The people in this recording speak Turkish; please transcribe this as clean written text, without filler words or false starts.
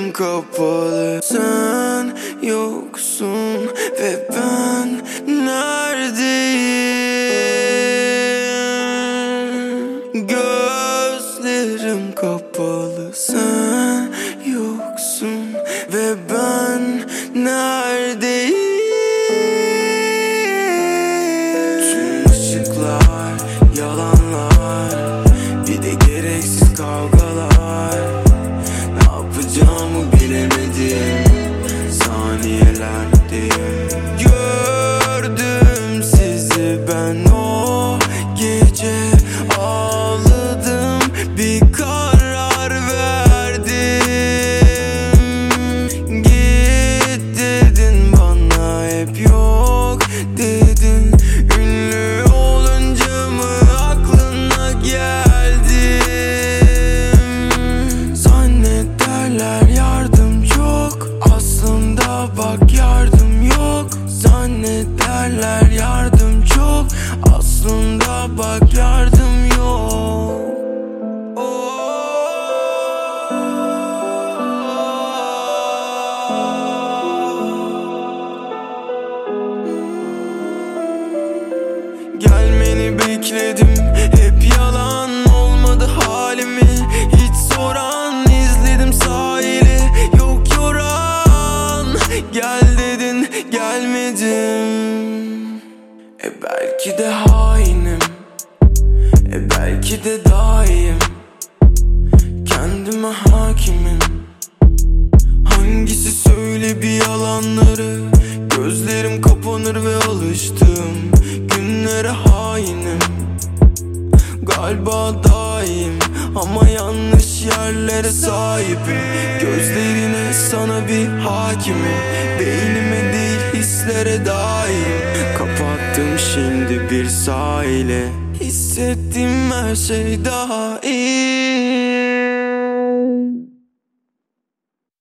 gözlerim kapalı. Sen yoksun ve ben neredeyim? Gözlerim kapalı. Sen yoksun ve ben neredeyim? Tüm ışıklar yalanlar, bir de gereksiz kavgalar. Ne yapacağımı bilemedim, saniyelerdeyim. Gördüm sizi ben o gece, ağladım, bir karar verdim. Git dedin bana, hep yok dedin. Ünlü olunca mı aklına geldim? Zannederler yardım çok, aslında bak yardım yok. Zannederler yardım çok, aslında bak yardım yok. Gelmeni bekledim, hep yalan, olmadı halimi hiç soran. İzledim sahili, yok yoran. Gel dedin, gelmedim. Belki de hainim, belki de daim. Kendime hakimim. Hangisi söyle bir yalanları? Gözlerim kapanır ve alıştım günlere hainim. Galiba daim ama yanlış yerlere sahibim. Gözlerine, sana bir hakimim. Beynime değil hislere daim. Kapattım şimdi bir sahile, hissettim her şey daha iyi.